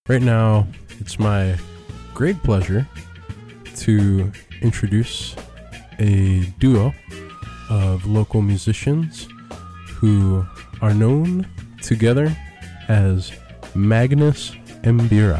Right now, it's my great pleasure to introduce a duo of local musicians who are known together as Magnus Mbira.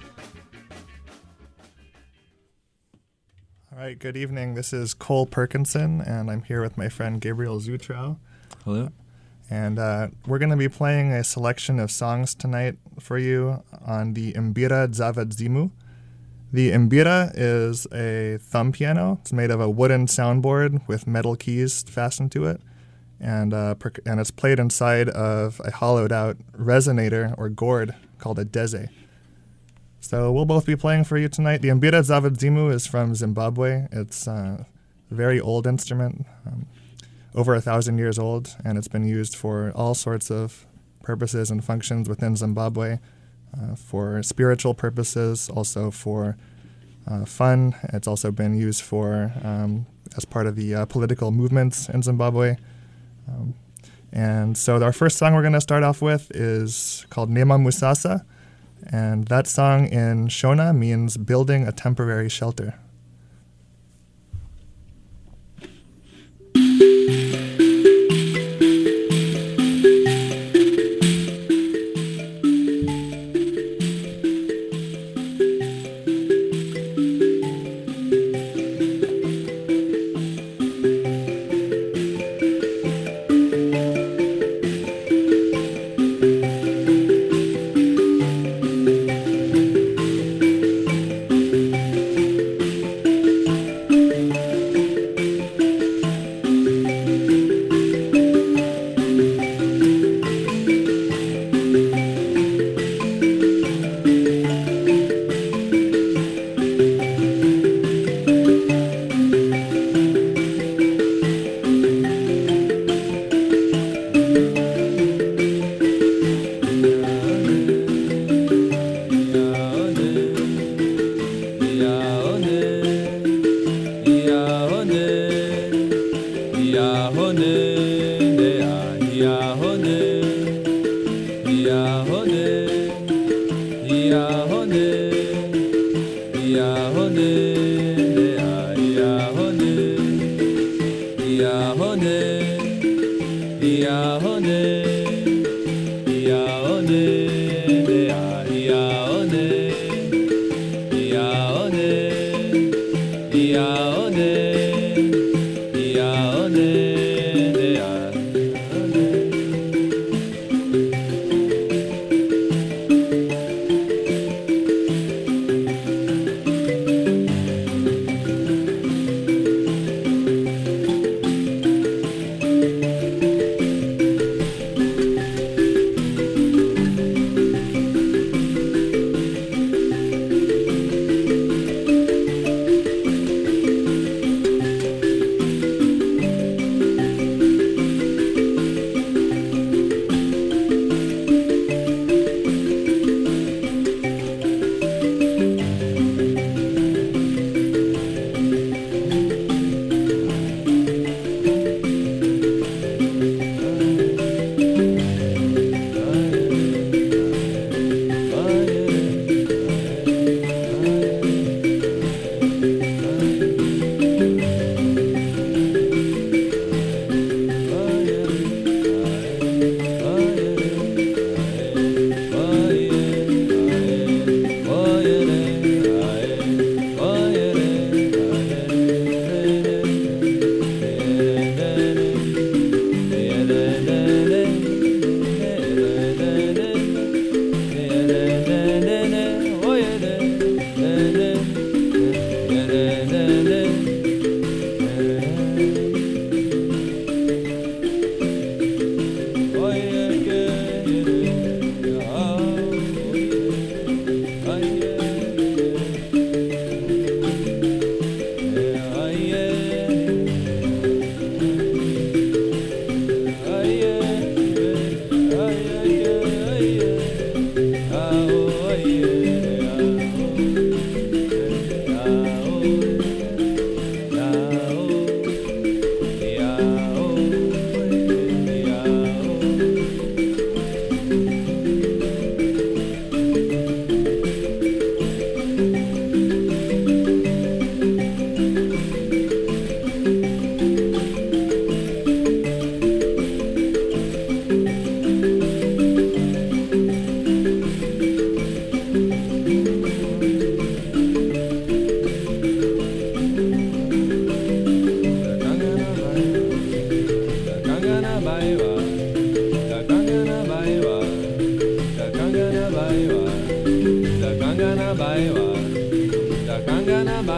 All right, good evening. This is Cole Perkinson, and I'm here with my friend Gabriel Zutrow. Hello. And we're going to be playing a selection of songs tonight for you on the Mbira Dzavadzimu. The Mbira is a thumb piano. It's made of a wooden soundboard with metal keys fastened to it, and it's played inside of a hollowed-out resonator or gourd called a deze. So we'll both be playing for you tonight. The Mbira Dzavadzimu is from Zimbabwe. It's a very old instrument. Over 1,000 years old, and it's been used for all sorts of purposes and functions within Zimbabwe, for spiritual purposes, also for fun. It's also been used for as part of the political movements in Zimbabwe. And so our first song we're going to start off with is called Nema Musasa, and that song in Shona means building a temporary shelter.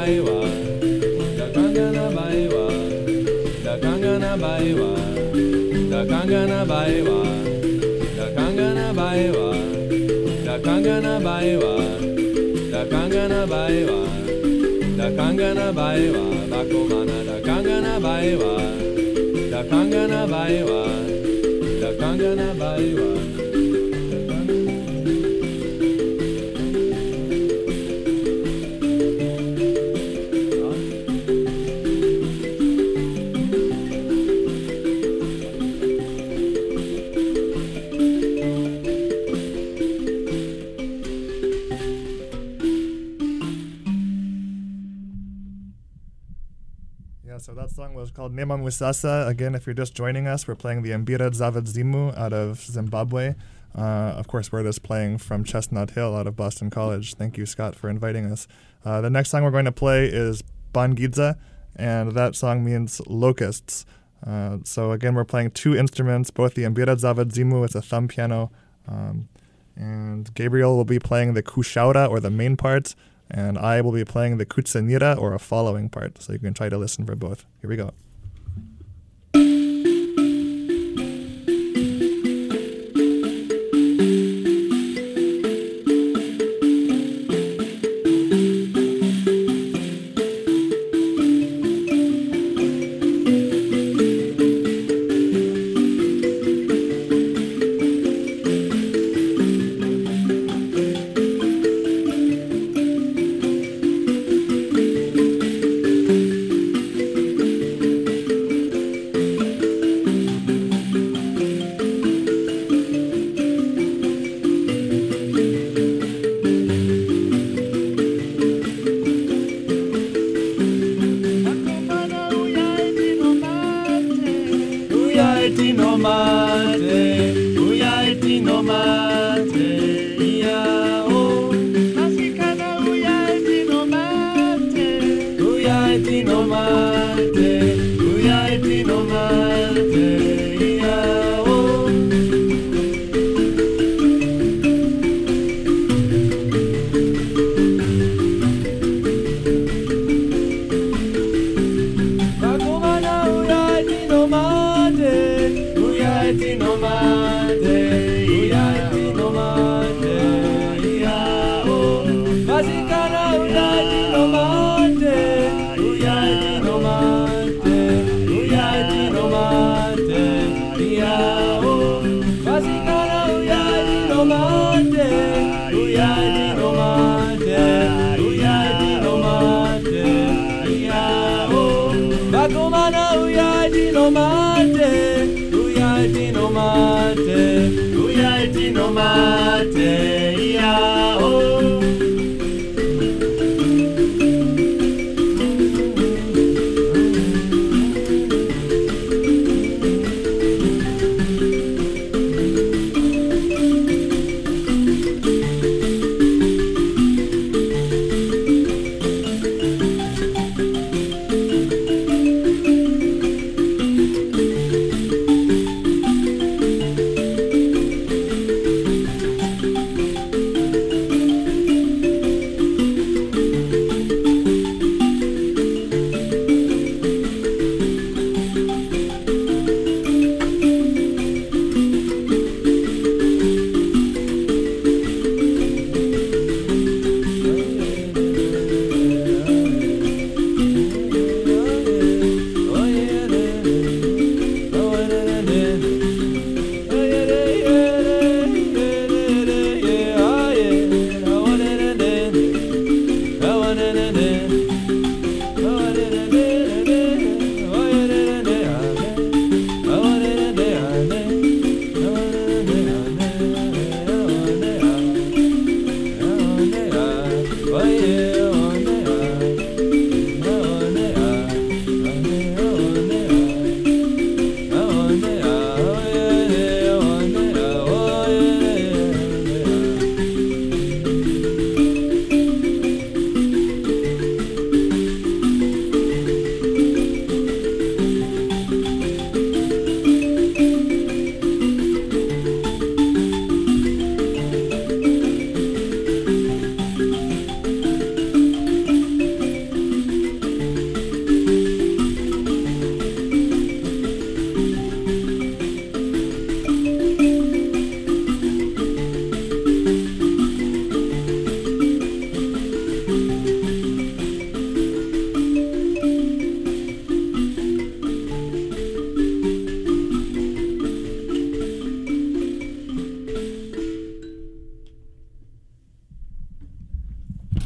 baiwa, da kangana baiwa, da kangana baiwa, da kangana baiwa, da kangana baiwa, da kangana baiwa, da kangana baiwa, da kangana baiwa, bakomana da kangana baiwa, da kangana baiwa, da kangana baiwa. So that song was called Nema Musasa. Again, if you're just joining us, we're playing the Mbira Zaved Zimu out of Zimbabwe. Of course, we're just playing from Chestnut Hill out of Boston College. Thank you, Scott, for inviting us. The next song we're going to play is Bangidza, and that song means locusts. So again, we're playing two instruments, both the Mbira Zaved Zimu with a thumb piano, and Gabriel will be playing the kushaura, or the main part, and I will be playing the kutsanira, or a following part, so you can try to listen for both. Here we go.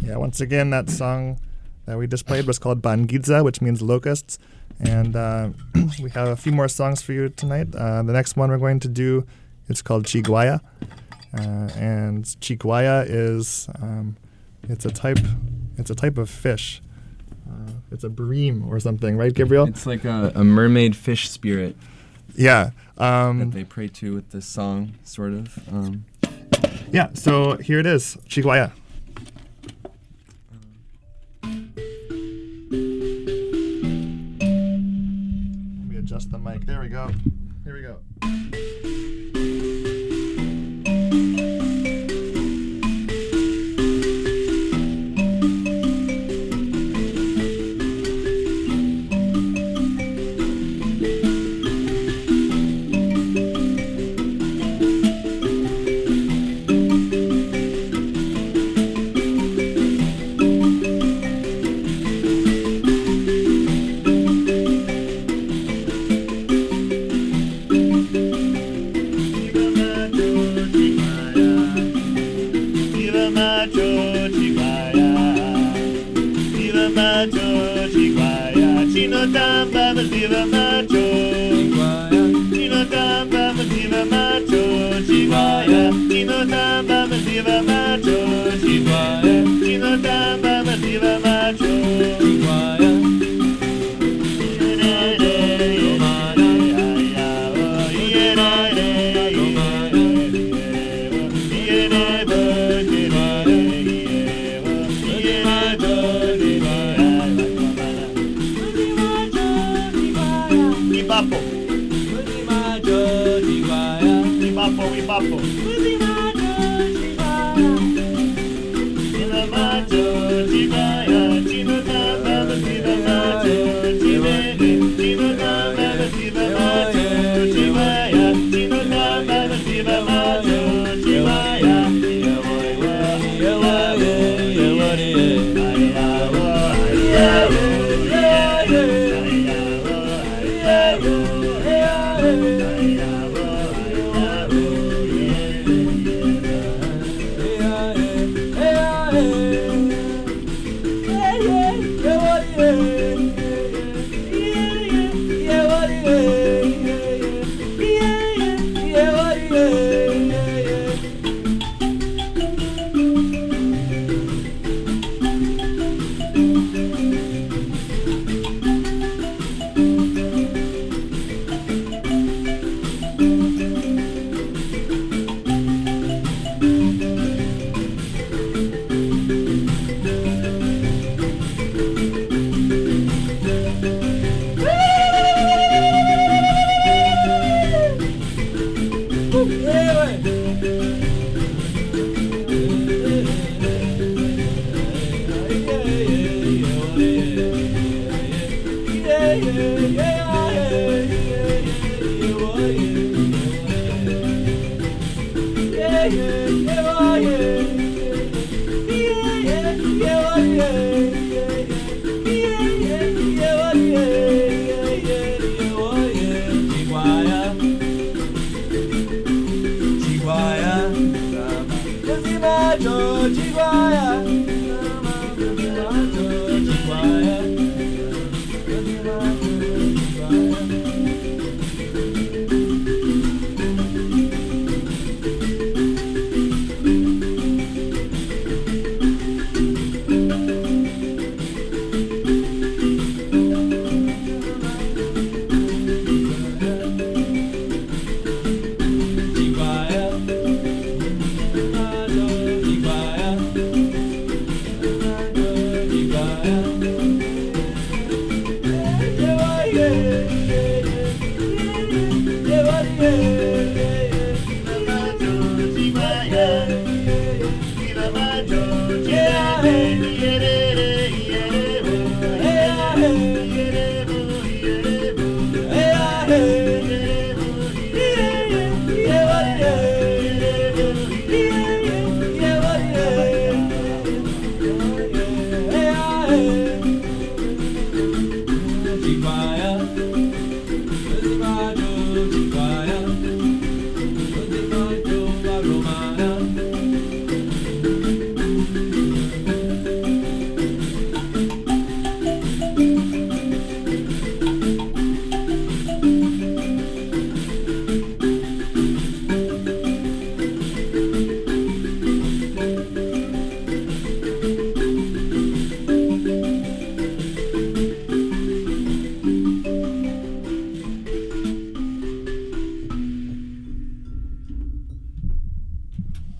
Yeah, once again, that song that we just played was called Bangidza, which means locusts. And we have a few more songs for you tonight. The next one we're going to do is called Chiguaya. And Chiguaya is it's a type of fish. It's a bream or something, right, Gabriel? It's like a mermaid fish spirit. Yeah. That they pray to with this song, sort of. Yeah, so here it is, Chiguaya. Let me adjust the mic. There we go. Here we go.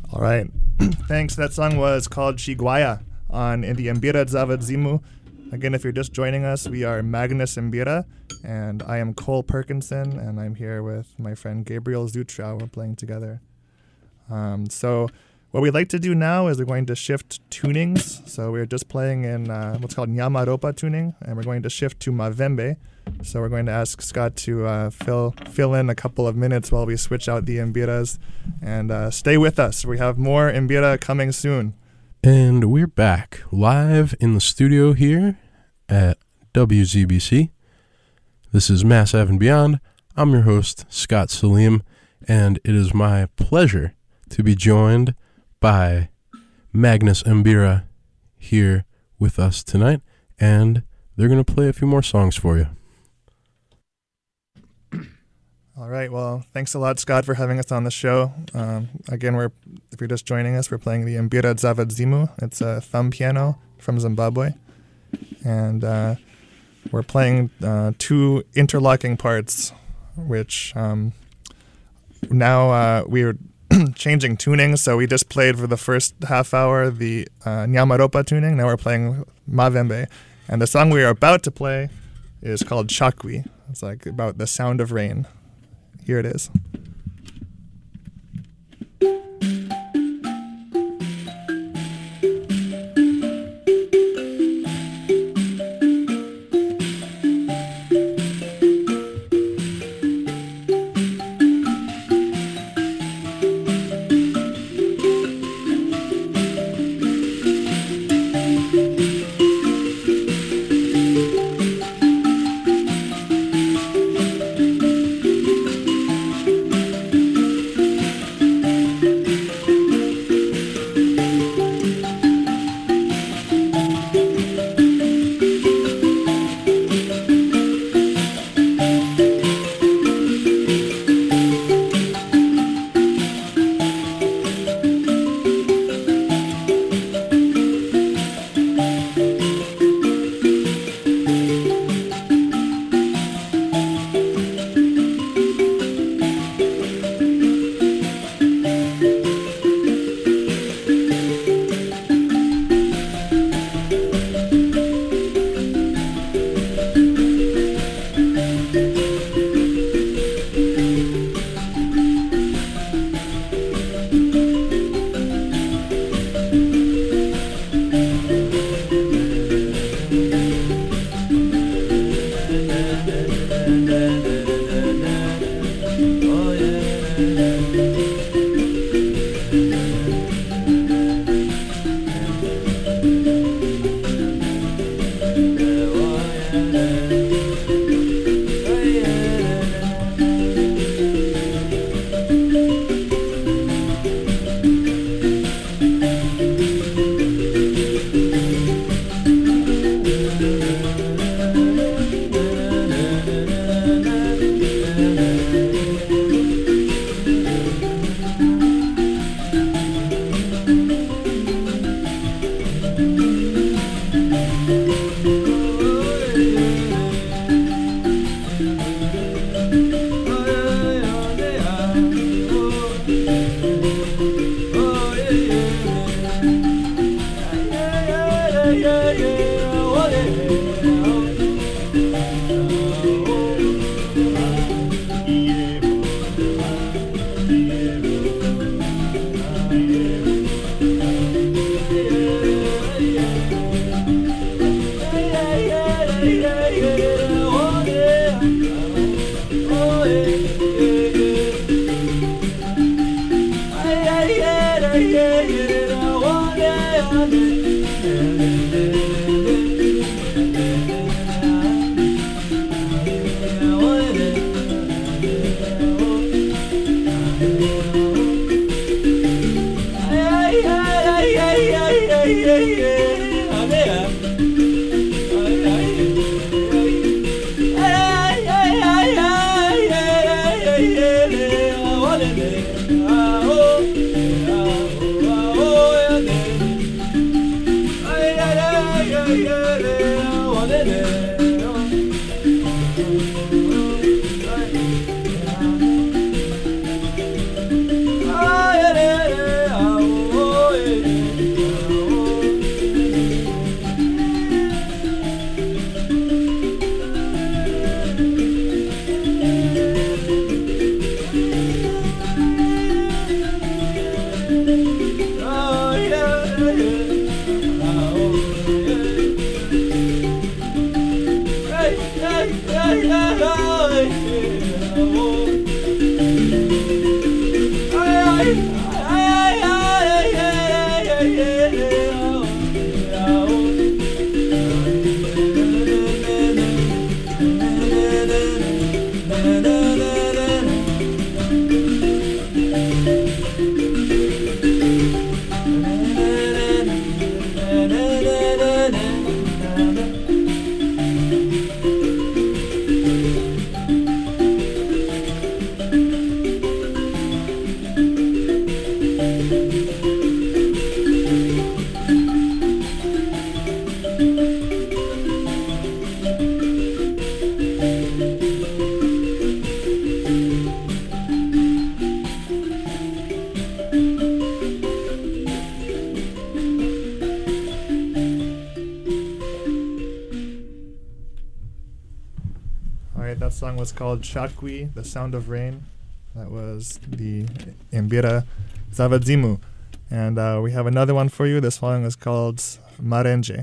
All right. Thanks. That song was called Chiguaya on in the Mbira Zavad Zimu. Again, if you're just joining us, we are Magnus Mbira, and I am Cole Perkinson, and I'm here with my friend Gabriel Zutra. We're playing together. So what we'd like to do now is we're going to shift tunings. So we're just playing in what's called Nyamaropa tuning, and we're going to shift to Mavembe. So we're going to ask Scott to fill in a couple of minutes while we switch out the Mbiras, and stay with us. We have more Mbira coming soon. And we're back live in the studio here at WZBC. This is Mass Ave and Beyond. I'm your host, Scott Salim, and it is my pleasure to be joined by Magnus Mbira here with us tonight, and they're going to play a few more songs for you. All right. Well, thanks a lot, Scott, for having us on the show. Again, if you're just joining us, we're playing the Mbira Zavad Zimu. It's a thumb piano from Zimbabwe. And we're playing two interlocking parts, which now we're changing tunings. So we just played for the first half hour the Nyamaropa tuning. Now we're playing Mavembe. And the song we are about to play is called Chakwi. It's like about the sound of rain. Here it is. That song was called Shakwi, The Sound of Rain. That was the Imbira Zavadzimu. And we have another one for you. This song is called Marenje.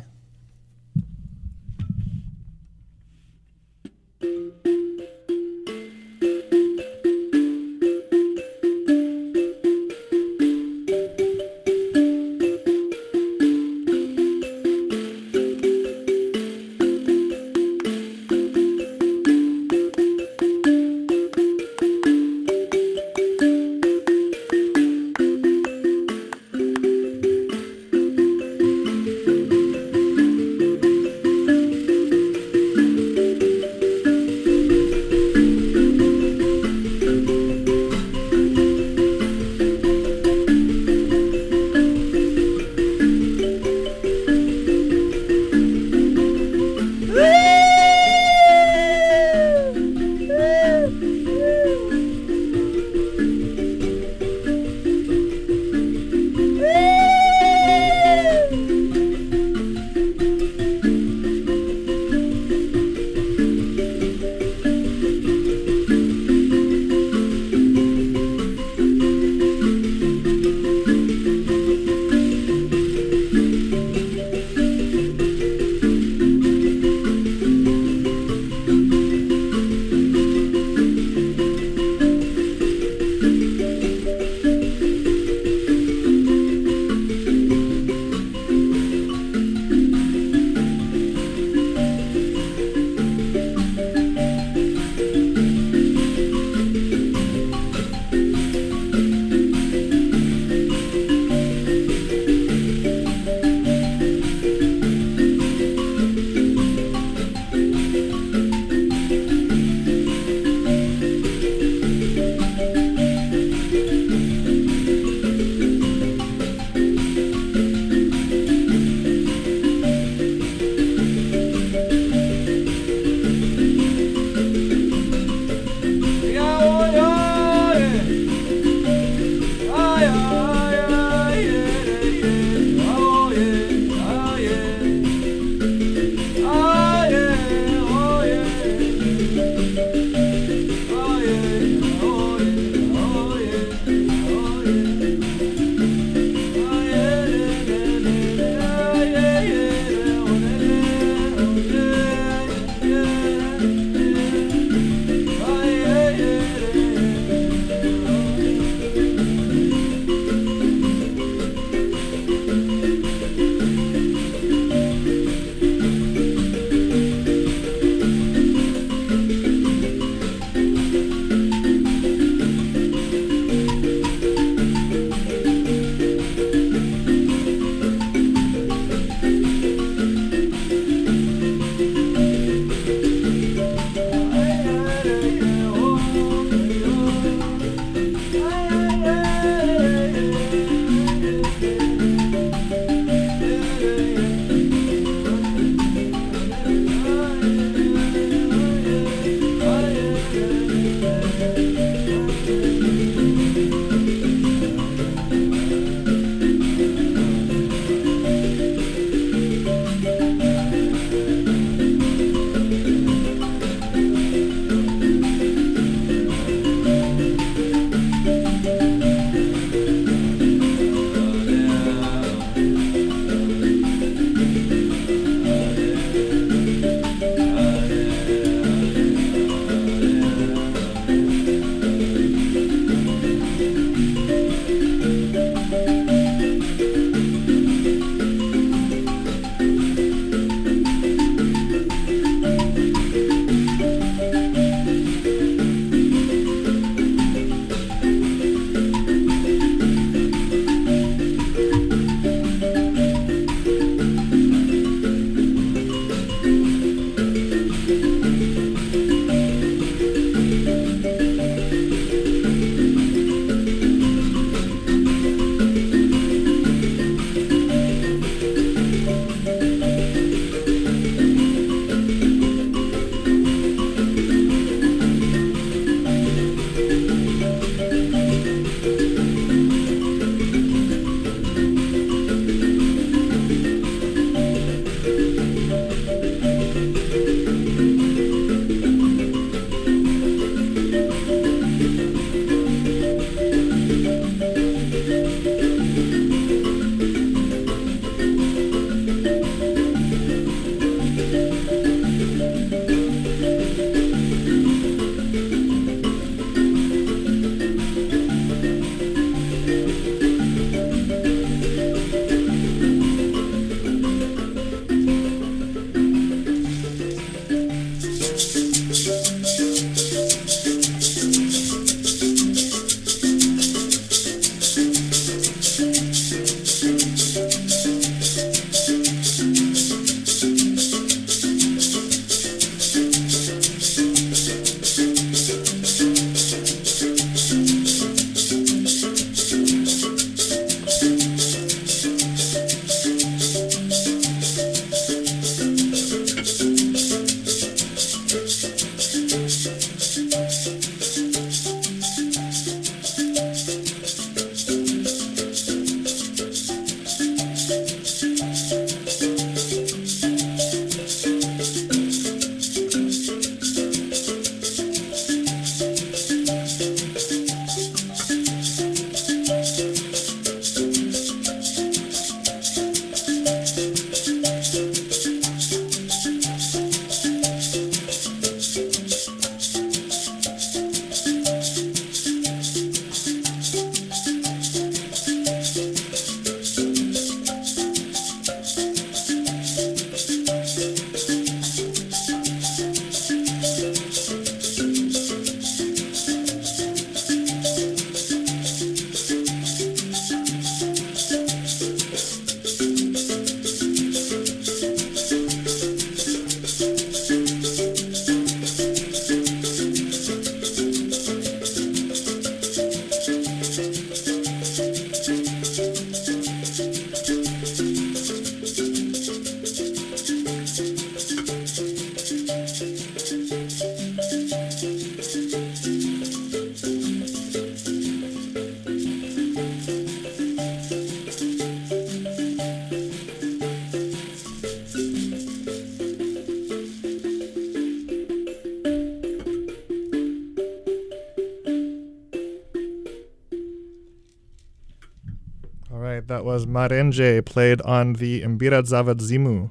That was Marenje, played on the Mbira Zavad Zimu.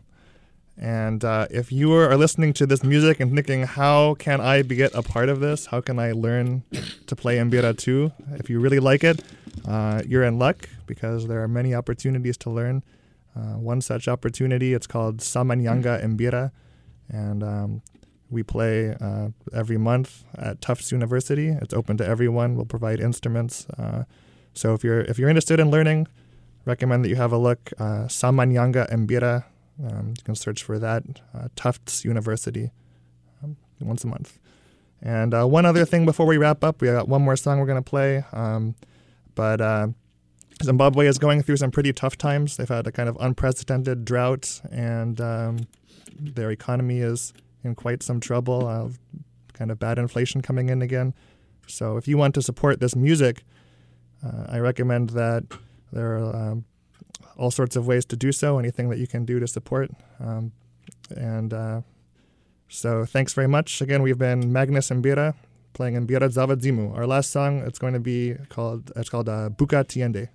And if you are listening to this music and thinking, how can I get a part of this? How can I learn to play Mbira too? If you really like it, you're in luck because there are many opportunities to learn. One such opportunity, it's called Samanyanga Mbira. And we play every month at Tufts University. It's open to everyone. We'll provide instruments. So if you're interested in learning, recommend that you have a look. Samanyanga Mbira. You can search for that. Tufts University. Once a month. And one other thing before we wrap up, we got one more song we're going to play. But Zimbabwe is going through some pretty tough times. They've had a kind of unprecedented drought, and their economy is in quite some trouble. Kind of bad inflation coming in again. So if you want to support this music, I recommend that there are all sorts of ways to do so, anything that you can do to support. So thanks very much. Again, we've been Magnus Mbira playing Mbira Zavad Zimu. Our last song, it's called Buka Tiende.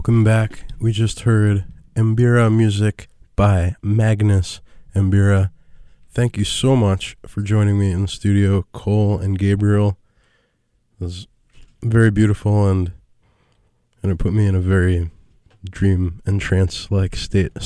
Welcome back. We just heard Mbira music by Magnus Mbira. Thank you so much for joining me in the studio, Cole and Gabriel. It was very beautiful and it put me in a very dream and trance-like state.